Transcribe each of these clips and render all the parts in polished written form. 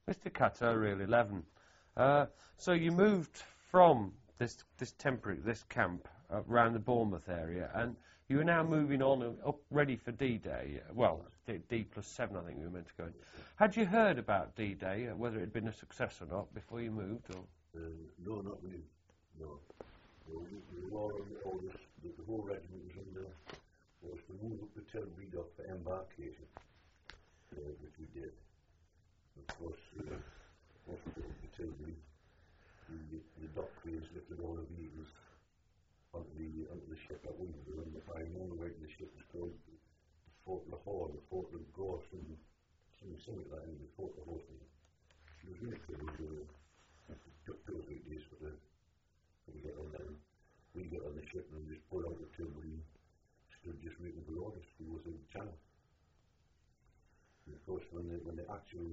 Mr. Catter, Reel 11. So you moved from this camp around the Bournemouth area, and you are now moving on up ready for D-Day. Well, D+7, I think we were meant to go in. Had you heard about D-Day, whether it had been a success or not, before you moved? Or? No, not really. No. We were all on the orders that the whole regiment was under, was to move up to Tilbury Dock for embarkation, which we did. Of course, once we got up to Tilbury, the dock cranes lifted all the vehicles onto the ship at Wimbledon, and the only way to the ship was called the Fort Lahore, the Fort of Gorse, and something like that, the Fort of Horse. It was really cool. It took 2 or 3 days for to get on there. We got on the ship and just pulled out of Tilbury and stood just waiting for orders to go through the channel. And of course, when the actual,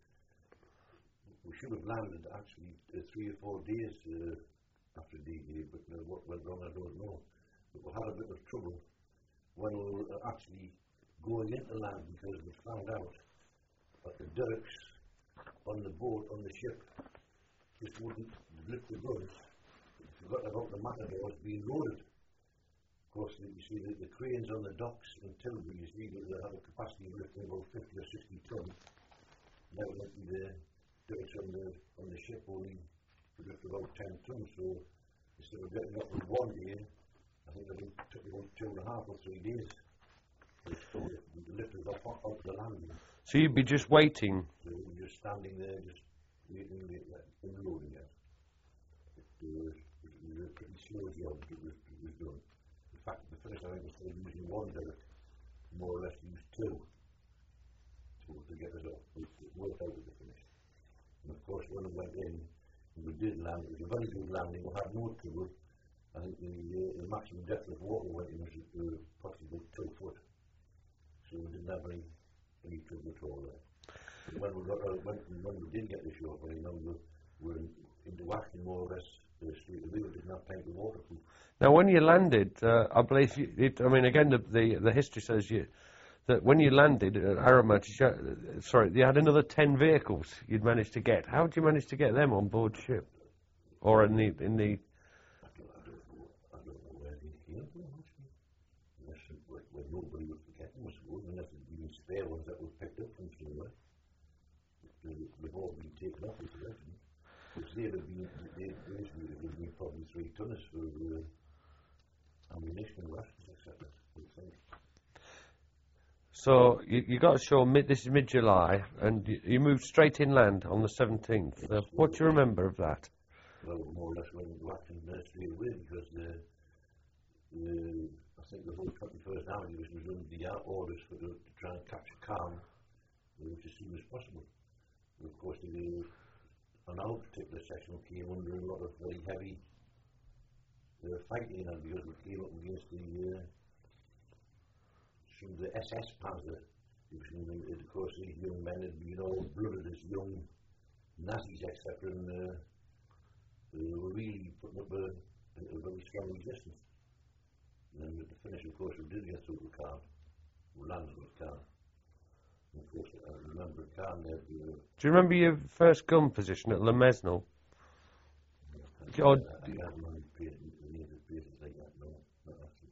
we should have landed actually 3 or 4 days after D-Day, but what went wrong I don't know. But we had a bit of trouble when we were actually going into land, because we found out that the derricks on the boat, on the ship, just wouldn't lift the guns. Forgot about the matadors being loaded. Of course, you see the cranes on the docks in Tilbury, you see they have a capacity of lifting about 50 or 60 tons. Now the derricks on the ship only could lift about 10 tons, so instead of getting up in 1 day, I think it took about 2.5 or 3 days. So the lifters off onto the landing. So you'd be just waiting? So we were just standing there, just waiting and loading it. It was a pretty slow job, but it was done. In fact, the first time was using 1 derrick, more or less used 2 to get us up. It worked out at the finish. And of course, when we went in, we did land. It was a very good landing. We had no trouble. I think the maximum depth of water went in was possibly 2 foot. So we didn't have any trouble at all there. But when we did get the shore, we were into action more or less straight away. We didn't have time to waterproof. Now, when you landed, I believe, again, the history says that when you landed at Arrowmount, you had another 10 vehicles you'd managed to get. How did you manage to get them on board ship? Or in the... I don't know where they came from, actually. When nobody was forgetting, I suppose, unless there'd been spare ones that were picked up from somewhere. They've all been taken off as well. Because they'd have been probably 3 tonners for ammunition and rations, etc. So you got ashore, this is mid-July, and you moved straight inland on the 17th. What do you remember of that? Well, more or less went into action straight away, because I think the whole 21st Army was under the orders to try and capture Caen as soon as possible. And of course, on our particular section, we came under a lot of very heavy fighting, and because we came up against some of the SS Panzer, of course, these young men had been all blooded as young Nazis, etc., and they were really putting up a very strong resistance. And then at the finish, of course, we did get through the Caen. We landed with Caen. And of course, I remember Caen there. Do you remember your first gun position at Le Mesnil? I haven't really paid any of the places like that, no, not actually.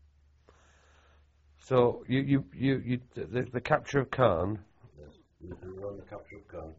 So the capture of Caen. Yes, we were on the capture of Caen.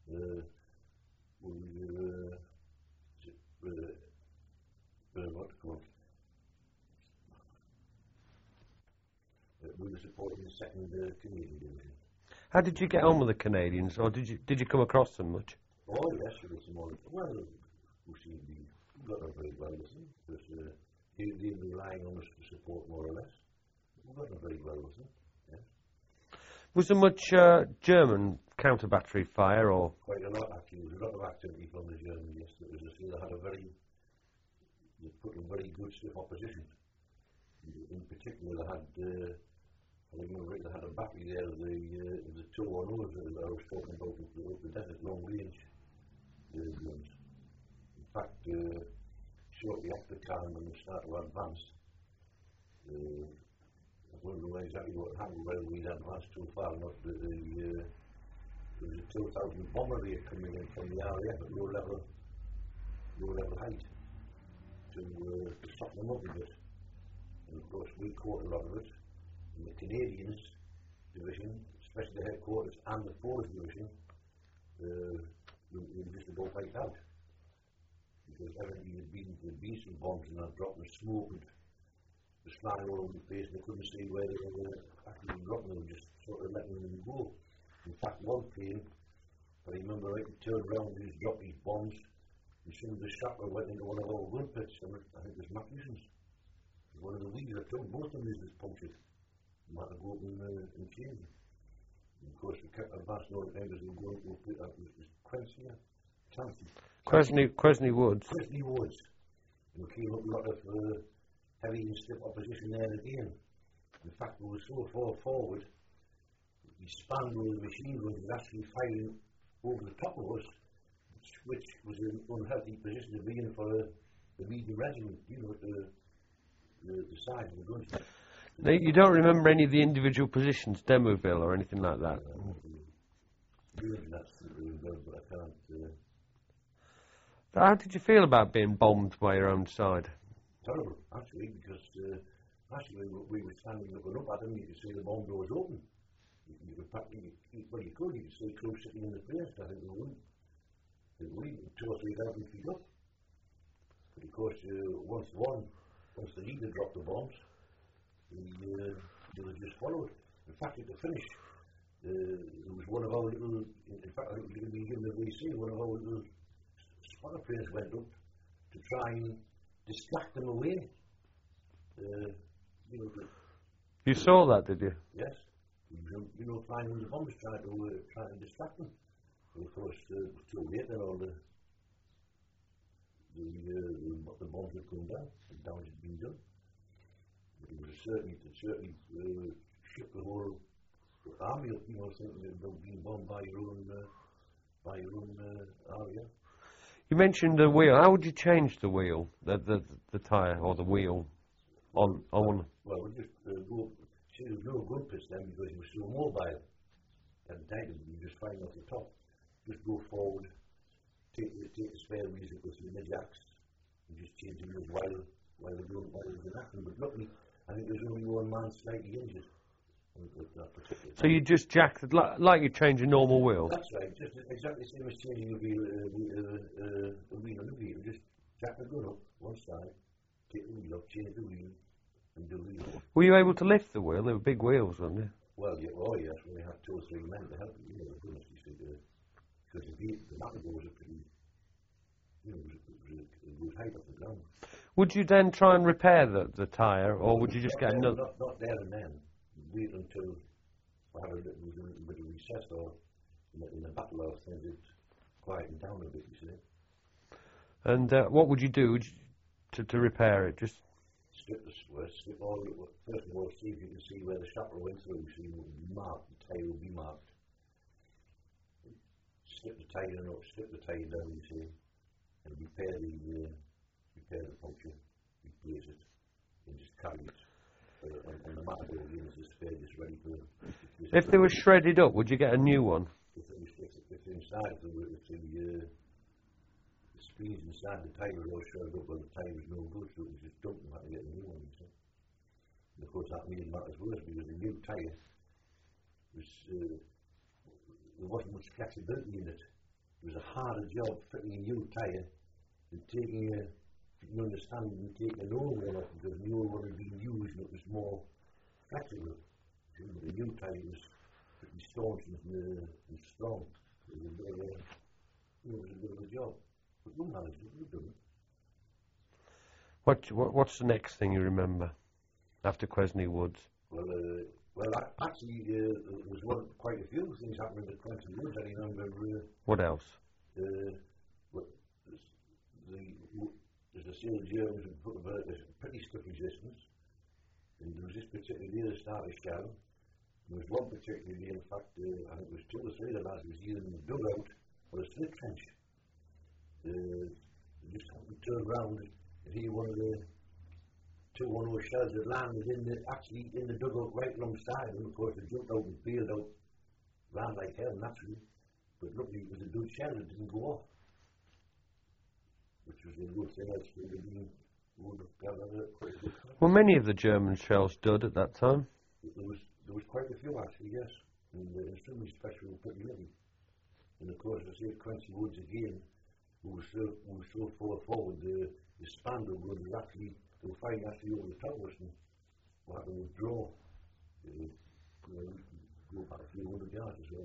We were supporting the 2nd Canadian Division. How did you get on with the Canadians, or did you come across them much? Oh yes, there was some more. Well, we got on very well with them, because they were relying on us to support more or less. We got on very well with them. Yes. Was there much German counter-battery fire, or? Quite a lot, actually. There was a lot of activity from the Germans, yes. They put in very good stiff opposition. In particular, they had a battery there, the 210s that I was talking about, the desert long range guns. In fact, shortly after Caen, when we started to advance, I don't know exactly what happened, whether we'd advanced too far or not, but there was a 2,000 bomber rate coming in from the RAF at low level height to soften them up a bit. And of course we caught a lot of it. And the Canadians division, especially the headquarters and the Force division, we just about wiped out. Because everything had been the some bombs and that dropped and smoke and was flying all over the place and they couldn't see where they were actually dropping them, just sort of letting them go. In fact, one plane, I remember right, he turned around and just dropped these bombs and some of the shrapnel went into one of our gun pits. I think it was Magnuson's. One of the wheels, I told both of them was punctured. We had to go up and change it. And of course, we kept advancing all the time as we were going to a pit. It was Quincy, Quesney Woods. Quesney Woods. And we came up with a lot of heavy and stiff opposition there again. In fact, we were so far forward, the span with the machine guns was actually firing over the top of us, which was an unhealthy position to be in for the medium regiment, you know, the size of the guns. Now, you don't remember any of the individual positions, Demoville or anything like that? But I can't. How did you feel about being bombed by your own side? Terrible, actually, because actually we were standing looking up at them, you could see the bomb doors open. You could practically, well, you could see crews sitting in the place. I think they wouldn't. They were 2,000 or 3,000 feet up. But of course, once the leader dropped the bombs, they were just followed. In fact, at the finish, there was one of our little, in fact, I think it was going to be given a VC, one of our little spotter planes went up to try and distract them away. You know, you saw that, did you? Yes. You know, flying with the bombs trying to distract them. But of course, it was too late then all the bombs had come down, the damage had been done. But it certainly shook the whole army up, you know, thinking about being bombed by your own area. You mentioned the wheel. How would you change the wheel, the tyre or the wheel on? Well, we just go. See, there was no gun pits then because it was so mobile. At the time, you just find off the top. Just go forward, take the spare wheels and go through the jacks, and just change the wheels while the gun was in action. But luckily, I think there's only one man slightly injured. So you just jack it like you change a normal wheel? That's right, just exactly the same as changing a wheel on the wheel. Just jack the gun up one side, take the wheel up, change the wheel, and do the wheel. Were you able to lift the wheel? They were big wheels, weren't they? Well, yeah, yes, we had 2 or 3 men to help you, goodness, you see, because the Matador was a pretty, it was a good height off the ground. Would you then try and repair the tyre, or would you just get another? Not there and then. Wait until we had a little bit of recess or in the battle or things it quietened down a bit, you see. And what would you do to repair it? Just strip all the, first of all, see if you can see where the shrapnel went through, so it will be marked, the tyre will be marked. Strip the tyre down, you see, and repair the puncture, replace it, and just carry it. And the Matador again is just ready for. If they were shredded up, would you get a new one? If inside, if the springs inside the tyre were all shredded up, well, the tyre was no good, so it was just dumped and had to get a new one. So. And of course, that made matters worse because the new tyre was there wasn't much flexibility in it. It was a harder job fitting a new tyre than taking a. You understand and taking an old one off because the old one had been used and it was more flexible. The new tyre was pretty staunch and strong. It was a bit of a job. But we managed it, we've done it. What's the next thing you remember after Quesney Woods? Well, actually, there was quite a few things happening at Quesney Woods. I remember. What else? There's a series of Germans who put about a pretty stiff resistance. And there was this particular day that started shell. There was one particular day, in fact, I think it was 2 or 3 of the lads was either in the dugout or a slit trench. They just happened to turn around and hear one of the 210 shells that landed actually in the dugout right alongside them. Of course, they jumped out and bailed out, ran like hell naturally. But luckily it was a good shell, it didn't go off. Which was a good thing, else would have gathered quite a good time. Well, many of the German shells did at that time. There was quite a few actually, yes. And the instruments especially were pretty heavy. And of course, I say Quincy Woods again, who was so far forward, the Spandau was actually, they were fighting actually over the top of us and what happened was draw. Go back a few hundred yards or so.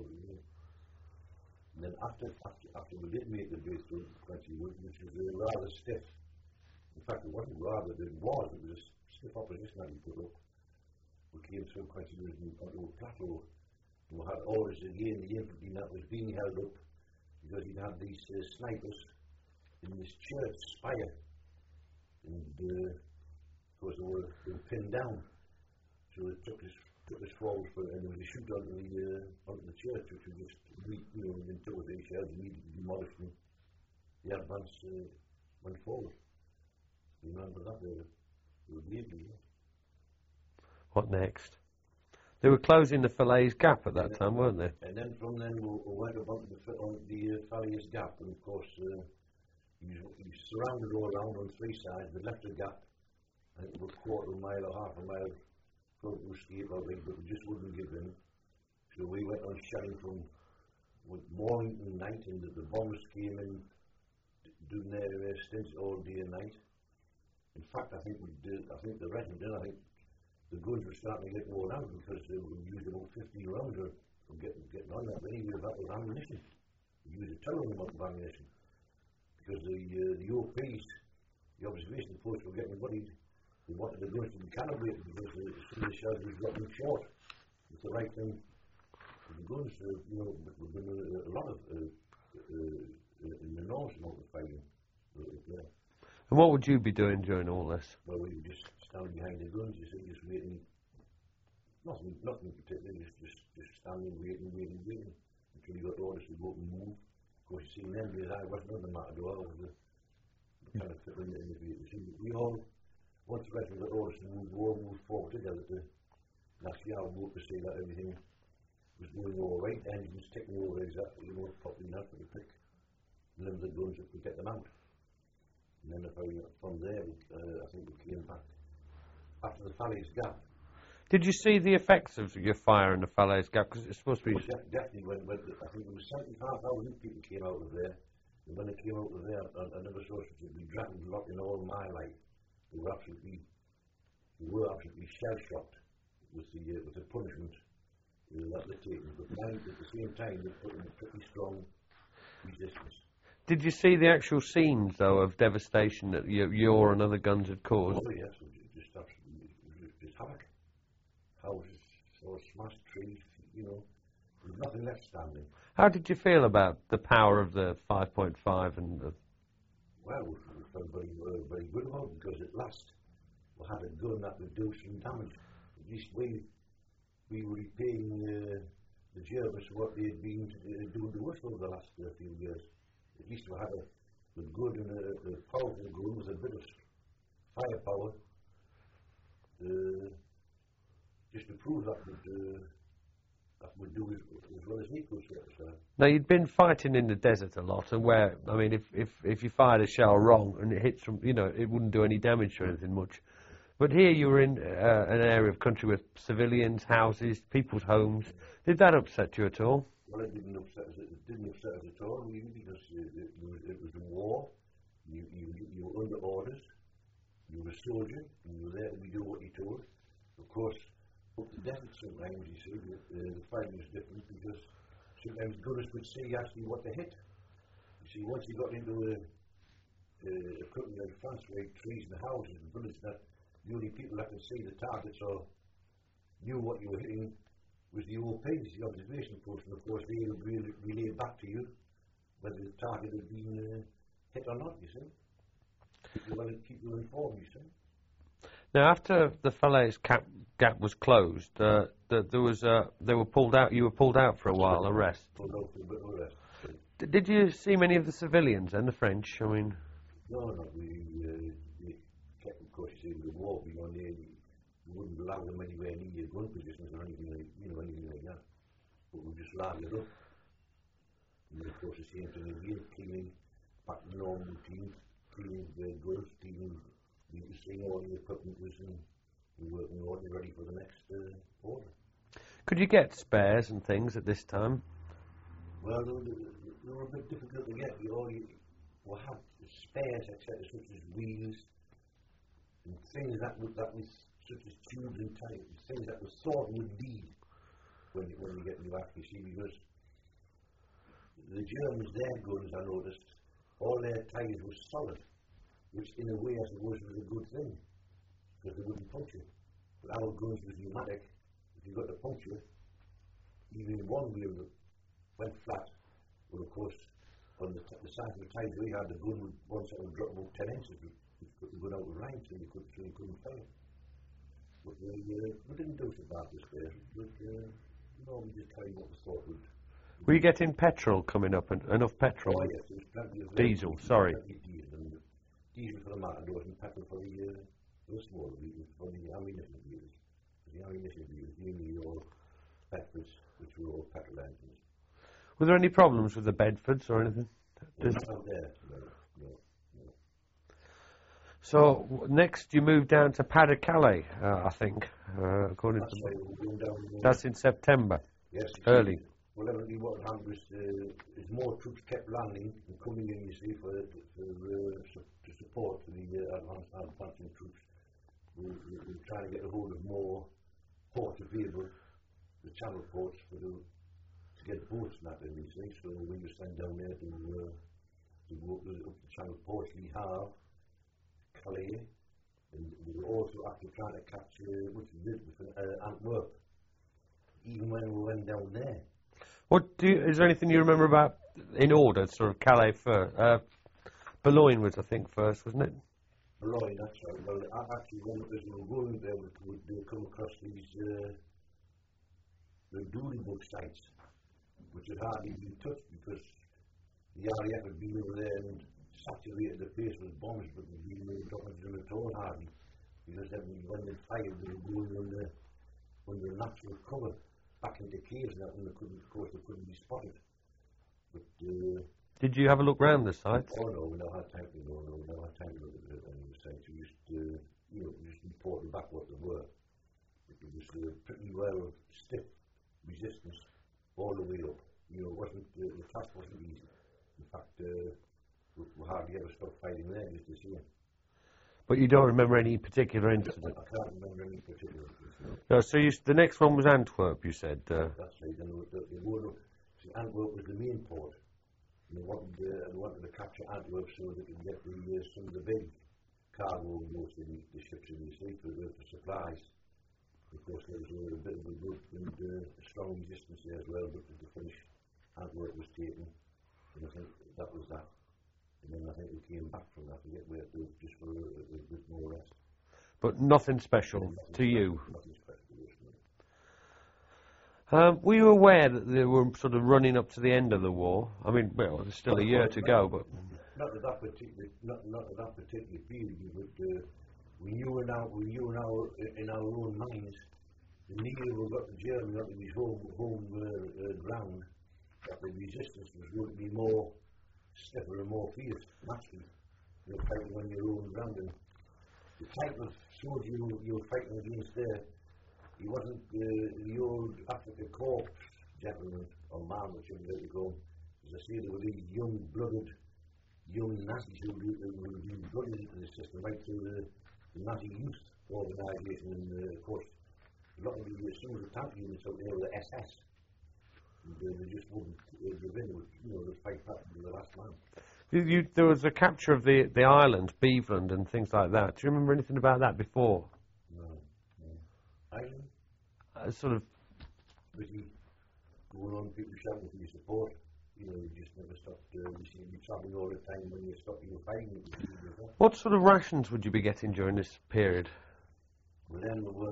And then after we did make the base to Quincy Woods, which was rather stiff. In fact, it wasn't rather, it was a stiff opposition that we put up. We came through Quincy Woods onto a plateau. And we had orders again, the infantry that was being held up because he'd had these snipers in this church spire. And of course they were pinned down. So it took us forward and there was a shoot onto the church, which was just, within 2 or 3 shells immediately demolished and the advance went forward. You remember that? They were bleeding. What next? They were closing the Falaise Gap at that time, weren't they? And then from then we went up onto the Falaise Gap, and of course you surrounded all around on 3 sides, but left a gap, I think it was a quarter of a mile or half a mile from to escape out there, but we just wouldn't give in. So we went on shelling from morning to night, and the bombers came in doing their stints all day and night. In fact, I think the regiment did. I think the guns were starting to get worn out because they were using about 15 rounds or getting on that many of that was ammunition. They used a terrible amount of ammunition because the OPs, the observation posts were getting worried. They wanted the guns to be calibrated because some of the shells was dropping short. It's the right thing for the guns. We've done a lot of enormous amount of fighting. And what would you be doing during all this? Well, we were just standing behind the guns, just waiting. Nothing particular, just standing, waiting, until you got orders to go up and move. Of course, you see, then, because I wasn't on the Matador, I was kind of fit in the vehicle. We all, once the rest of the orders to move, we all moved forward together to actually have a vote to say that everything was going all right, engines ticking over exactly, properly enough for the pick, limb the guns up to get them out. And then from there, I think we came back after the Falaise Gap. Did you see the effects of your fire in the Falaise Gap? Because it's supposed to be... Definitely, I think there was 75,000 people came out of there. And when they came out of there, I never saw such a big dragon lot in all my life. They were absolutely shell-shocked with the punishment that they're taking. But at the same time, they put in a pretty strong resistance. Did you see the actual scenes, though, of devastation that your and other guns had caused? Oh, yes, it was just absolutely, just havoc. Houses, or smashed trees, there was nothing left standing. How did you feel about the power of the 5.5 and the... Well, we felt very good about it, because at last we had a gun that would do some damage. At least we were repaying the Germans what they had been doing to us over the last few years. At least we had a good and a powerful gun with a bit of firepower, just to prove that we'd do as well as he could. Now, you'd been fighting in the desert a lot, and where, I mean, if you fired a shell wrong and it hits from, it wouldn't do any damage or anything much. But here you were in an area of country with civilians, houses, people's homes. Did that upset you at all? Well, it didn't upset us at all, really, because it was a war. You were under orders. You were a soldier, and you were there to do what you told. Of course, up the desert sometimes, you see, the fighting was different, because sometimes gunners would see actually what they hit. You see, once you got into a country like France, where trees and houses and bullets, that the only people that could see the targets or knew what you were hitting was the OPs, the observation post, and of course they would relay back to you whether the target had been hit or not, you see. Keep you informed, you see. Now, after the Falaise Gap was closed, they were pulled out. You were pulled out for a while, a rest. Pulled out for a bit of a rest. Did you see many of the civilians and the French? I mean, no, we kept, of course, you see, the war beyond there. We wouldn't allow them anywhere near your gun positions or anything like that. But we just lined it up. And of course the same thing again, cleaning back to normal routine, cleaning the guns, cleaning the seeing all the equipment was and working on ready for the next order. Could you get spares and things at this time? Well, they were a bit difficult to get. We had spares, etc., such as wheels and things that was such as tubes and tires, things that was thought would need when you get new act, you see, because the Germans, their guns, I noticed, all their tires were solid, which in a way I suppose was a good thing, because they wouldn't puncture. But our guns was pneumatic. If you got a puncture, even one wheel that went flat, well, of course, on the size of the tires we had, the gun would one side would drop about 10 inches, which put the gun out of range, so you couldn't fire. But we didn't do so bad this day. But we just carried what we thought would. Were you getting petrol coming up, and enough petrol? Oh, yes, there was plenty of diesel, sorry. Diesel for the matadors and petrol for the smaller vehicles, for the ammunition vehicles. The ammunition vehicles, mainly all Bedfords, which were all petrol engines. Were there any problems with the Bedfords or anything? Not out there, no. So next you moved down to Pas de Calais, I think, according That's to. why we're going down. That's in September. Yes. Early. Well, evidently what happened was as more troops kept landing and coming in, you see, to support the advancing troops. We were trying to get a hold of more ports available, the channel ports, to get boats and that in, you see. So we were sent down there to go up the channel ports we have, Calais, and we were also after trying to catch, which we did with Antwerp, even when we went down there. Is there anything you remember about in order, sort of Calais first? Boulogne was, I think, first, wasn't it? Boulogne, that's right. Well, actually, when we were going there, we come across these the Doornbook sites, which had hardly been touched because the RAF had been over there and saturated the place with bombs, but we didn't talk to them at all, hardly, because when they fired, they were going under natural cover. Back into caves and that, and of course they couldn't be spotted. But did you have a look round the sites? Oh no, we never had time to go. No, we never had time to look at any of the sites. We just reported back what they were. It was pretty well stiff resistance all the way up. It wasn't the task wasn't easy. In fact, we hardly ever stopped fighting there just to see it. But you don't remember any particular incident? I can't remember any particular incident. No, so the next one was Antwerp, you said? That's right. And Antwerp was the main port. And they wanted to capture Antwerp so they could get some of the big cargo boats in the ships in the sea for supplies. Of course, there was a bit of a good and strong resistance there as well, but to finish, Antwerp was taken. And I think that was that. And then I think we came back from that to get where to just for a bit more rest. But nothing special to you? Nothing special to us, no. Were you aware that they were sort of running up to the end of the war? I mean, well, there's still a year to go, but... Not at that particular period, but we knew in our own minds, the nearer we got to Germany, got to his home ground, that the resistance was going to be more stiffer and more fierce, naturally. You're fighting on your own ground, and the type of soldier you were fighting against there, he wasn't the old Afrika Korps gentleman or man, which I'm going to go. As I say, there were these young-blooded, young Nazis who were being blooded into the system right through the Nazi youth organisation, and of course, a lot of some of the tank units out there were the SS. They just wouldn't give in, the fight back to the last man. There was a capture of the island, Beveland, and things like that. Do you remember anything about that before? No. Island? Sort of. Busy going on, people shouting for your support. You just never stopped. You seem to be travelling all the time. When you stop, you were fighting. What sort of rations would you be getting during this period? Well, then the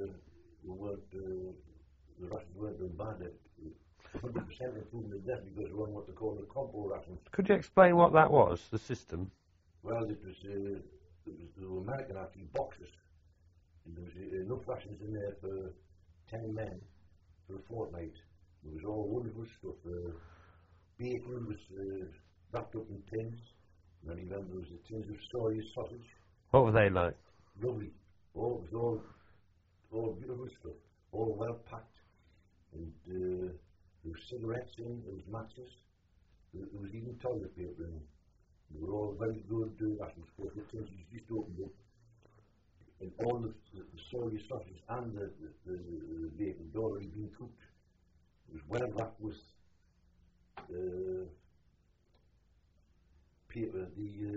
rations weren't doing bad. 100% improvement in death because we're on what they call the compo rations. Could you explain what that was, the system? Well, it was the American actually boxes. And there was enough rations in there for 10 men for a fortnight. It was all wonderful stuff. bacon was wrapped up in tins. And I remember there was the tins of soy sausage. What were they like? Lovely. It was all beautiful stuff. All well packed. And there was cigarettes in, there was matches. There was even toilet paper in. They were all very good. That was what the tins you just opened up. And all the soy sausage and the bacon had already been cooked. It was well wrapped with paper,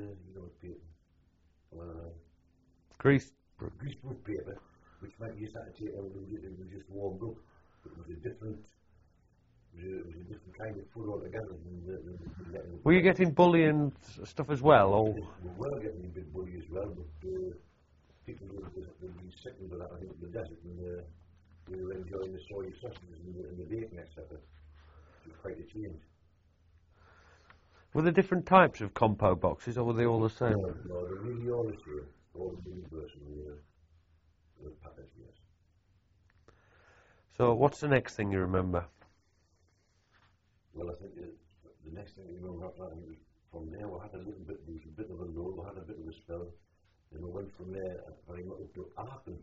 greaseproof paper, which meant you just had to take out it was just warmed up. It was a different kind of food altogether. Were you getting bully and stuff as well? Or? We were getting a bit bully as well, but people would be sickened with that, I think, in the desert, and we were enjoying the soy sausages and the bacon, etc. It was quite a change. Were there different types of compo boxes, or were they all the same? No, they're really all the same. All the universal package, yes. So, what's the next thing you remember? Well, I think the next thing you remember after that was from there we had a little bit, there was a bit of a lull, we had a bit of a spell, and we went from there very much up to Aachen.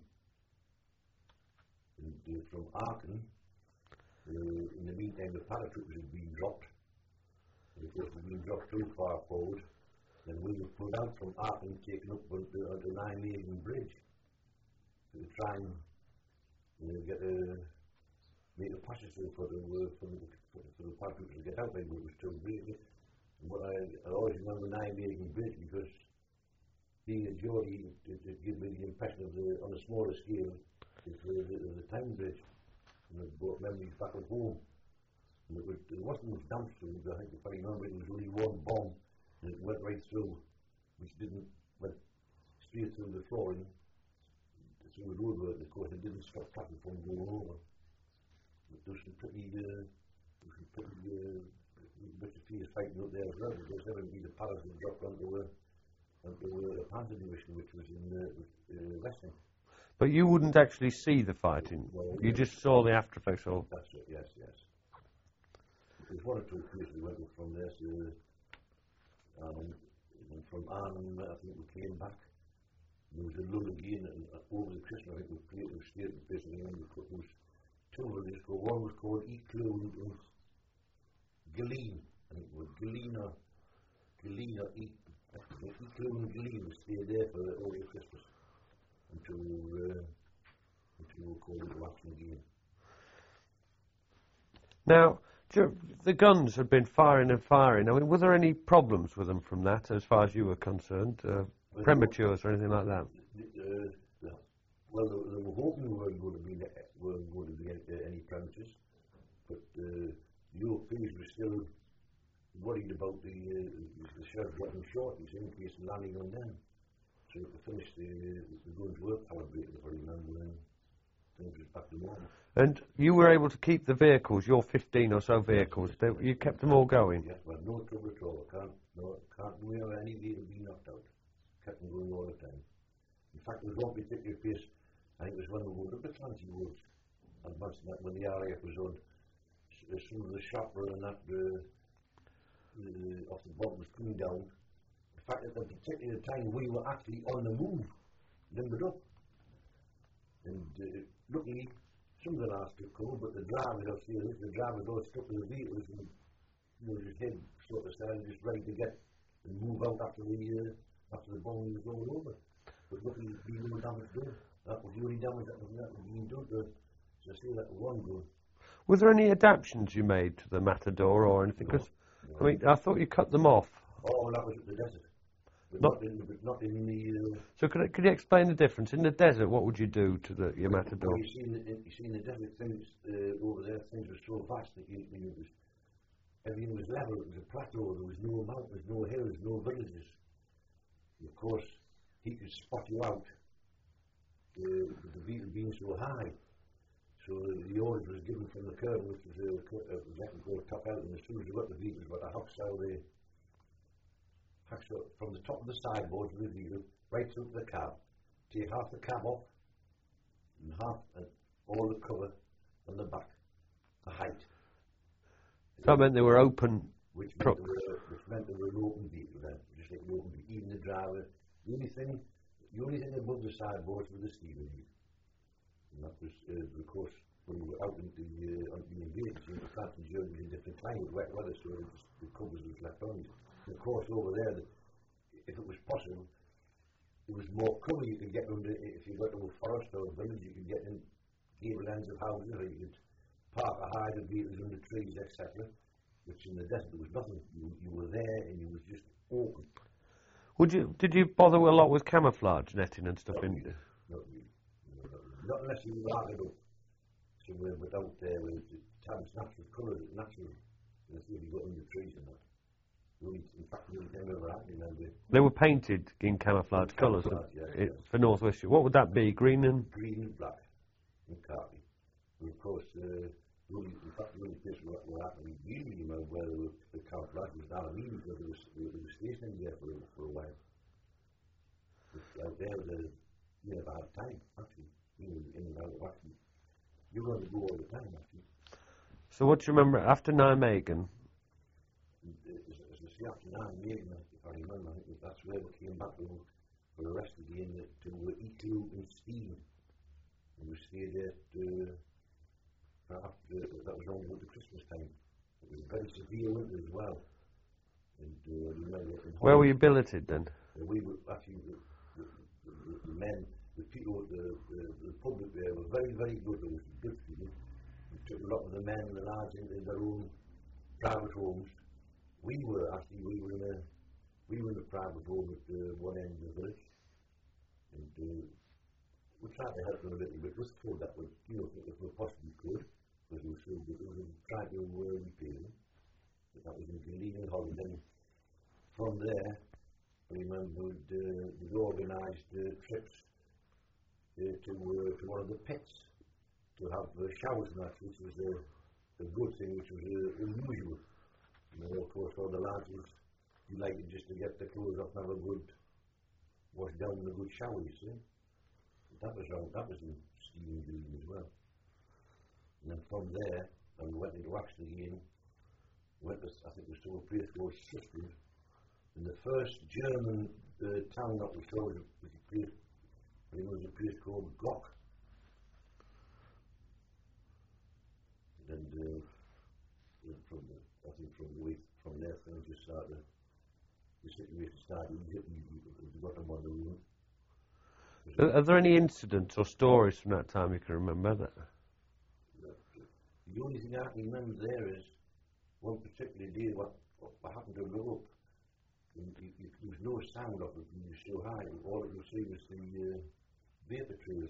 And from Aachen, in the meantime the paratroopers had been dropped. And of course they'd been dropped too far forward. Then we were pulled out from Aachen, taken up onto Nijmegen Bridge to try and get make a passage for the paratroopers to get out there, but it was too big. But I always remember Nijmegen Bridge because being a Geordie, it gave me the impression of on a smaller scale, the town bridge, and it brought memories back at home. And there wasn't much damage to it, I think if I remember it was only one bomb, and it went right through, which went straight through the flooring, through the roadwork, and of course it didn't stop traffic from going over. But there was some pretty bits of fierce fighting up there as well, because there would be the palace that dropped onto a Panzer division, which was in Western. But you wouldn't actually see the fighting. Well, you just saw the after effects. Or that's it. Yes. There was one or two places we went up from there. From Arnhem, I think we came back. There was a lull again, and over the Christmas, I think we stayed at the place, and there was two villages. One was called Eklund and Geleen. I think it was Geleen or Eklund and Geleen. We stayed there for over Christmas until we were called into action again. Now, the guns had been firing and firing. I mean, were there any problems with them from that, as far as you were concerned? Prematures or anything like that? Well, they were hoping we weren't going to be any prematures, but the Europeans were still worried about the shells getting short, in case of landing on them. So to finish the guns were calibrated, if I remember, and things was back to normal. And you were able to keep the vehicles, your 15 or so vehicles, you kept them all going? Yes, well, no trouble at all. Can't remember any vehicle being knocked out. Kept them going all the time. In fact, there was one particular place, I think it was when we were up at Clancy Woods, when the RAF was on, some of the chopper and that off the bottom was coming down. In fact, at that particular time, we were actually on the move, limbered up. And luckily, some of the last took cover, but the drivers all stuck to the vehicles and his head sort of started just ready to get and move out after the bombing was all over. But luckily, there was no damage done. That was the only damage that was being done to see that one gun. Were there any adaptations you made to the Matador or anything? Because No. I mean, I thought you cut them off. Oh, that was at the desert. But not in the... So could you explain the difference? In the desert, what would you do to your Matador? Well, you see in the desert, things over there, things were so vast that everything was level. It was a plateau. There was no mountains, no hills, no villages. Of course, he could spot you out with the vehicle being so high. So the order was given from the colonel, which was a top out, and as soon as you got the vehicles, got a hacksaw from the top of the sideboard of the vehicle right through to the cab, take half the cab off and half all the cover on the back, the height. So that meant they were open which trucks. meant they were an open vehicle then, just like an open vehicle. Even the driver, the only thing above the sideboards was the steering wheel. And that was, of course, when we were out into the invaders, the France and Germany was in different climate, wet weather, so the covers was left on it. And of course, over there, if it was possible, there was more cover you could get under. If you got to a forest or a village, you could get in gable ends of houses, or you could park a hide of vehicles under trees, etc. Which in the desert there was nothing. You were there and you was just open. Did you bother a lot with camouflage netting and stuff? Not really. Not unless you were hard up somewhere, but out there where it has natural colours, natural. You see if you got under trees and that. In fact, the only time ever happened, remember. They were painted in camouflage colours for North West. What would that be? Green and black and khaki. And of course, in fact, the only place where happened really remember where the camouflage was down in Eden, because they were stationed there for a while. But out there, you never had time, actually. In and out of action. You were going to go all the time, actually. So what do you remember after Nijmegen? After Nijmegen, if I remember, I think that's where we came back for the rest of the year to Eeklo and Steven. And we stayed there after, that was only the Christmas time. It was a very severe winter as well. And remember, where were you billeted then? We were actually, the men, the people, the public there were very, very good. There was good people. We took a lot of the men and the lads in their own private homes. We were in a private home at one end of the village, and we tried to help them a little bit. It was told that we, if we possibly could, because we were so good, we tried to repay them. But that was in Gleeling Holland. And from there, I remember we'd organised trips to one of the pits to have showers and that, which was a good thing, which was unusual. Of course, all the lads was delighted just to get the clothes off and have a good wash down and a good shower, you see. But that was in Steven Green as well. And then from there, we went into Axley again. Went to, I think it was to a place called Sheffield. And the first German town that we saw was a place called Glock. And from there things just started, the situation started we got them on the room. Are there any incidents or stories from that time you can remember? The only thing I can remember there is one particular day what happened to look up. There was no sound of it, it was so high. All it was see was the vapour trails.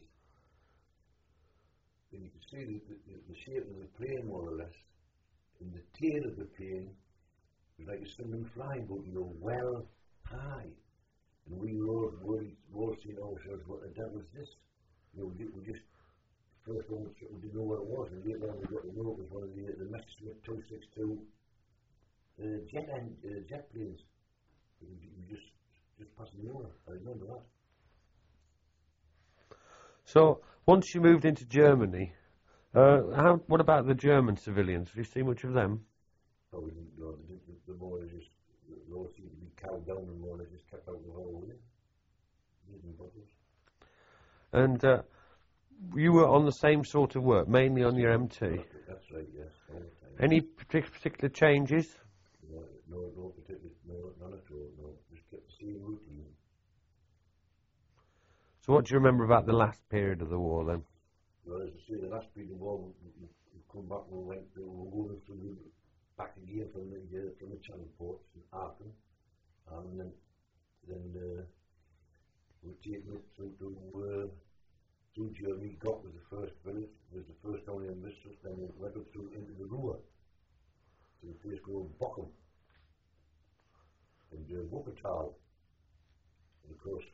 And you could see the shape of the plane more or less. And the tail of the plane was like a swimming flying boat, well high. And we were all worried, seeing ourselves, what the devil is this? We just, first one, we didn't know what it was, and later on we got to know it was one of the Messerschmitt 262 jet planes. We just passing over, I remember that. So, once you moved into Germany, what about the German civilians? Have you seen much of them? Oh, the more they all seemed to be cowed down and more they just kept out the whole way. And you were on the same sort of work, mainly on your MT? That's right, yes, all the time. Any particular changes? No particular, none at all, no. Just kept the same routine. So what do you remember about the last period of the war then? Well, as I say, the last period of the war, we come back and we were going through back again from the Channel ports in Aachen, and then we were taken up through Germany. Gott was the first village, was the first town in Western, then we went up through into the Ruhr, to a place called Bochum, and Wuppertal. And of course,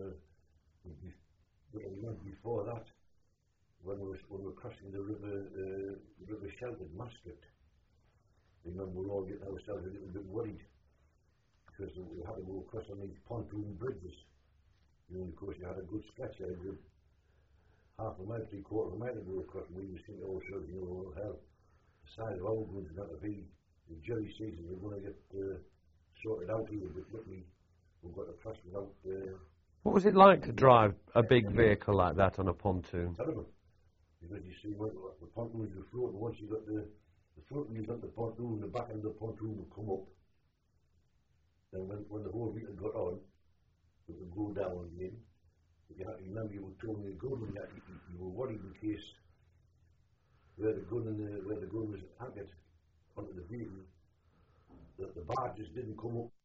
before that, when we were crossing the river Scheldt at Maastricht, I remember we were all getting ourselves a little bit worried because we had to go across on these pontoon bridges. Of course, you had a good stretch there, a good half a mile, 3/4 of a mile to go across, and we were thinking to ourselves, hell, the size of our goods is not to be the jelly season, we're going to get sorted out here, but luckily we've got a press without. What was it like to drive a big vehicle like that on a pontoon? Terrible. Because you see, when the pontoons are floating, once you got the front wheels on the pontoon, the back end of the pontoon will come up. Then when the whole vehicle got on, it would go down again. But you had to remember you were towing your gun, and you were worried in case where the gun was anchored onto the vehicle, that the bar just didn't come up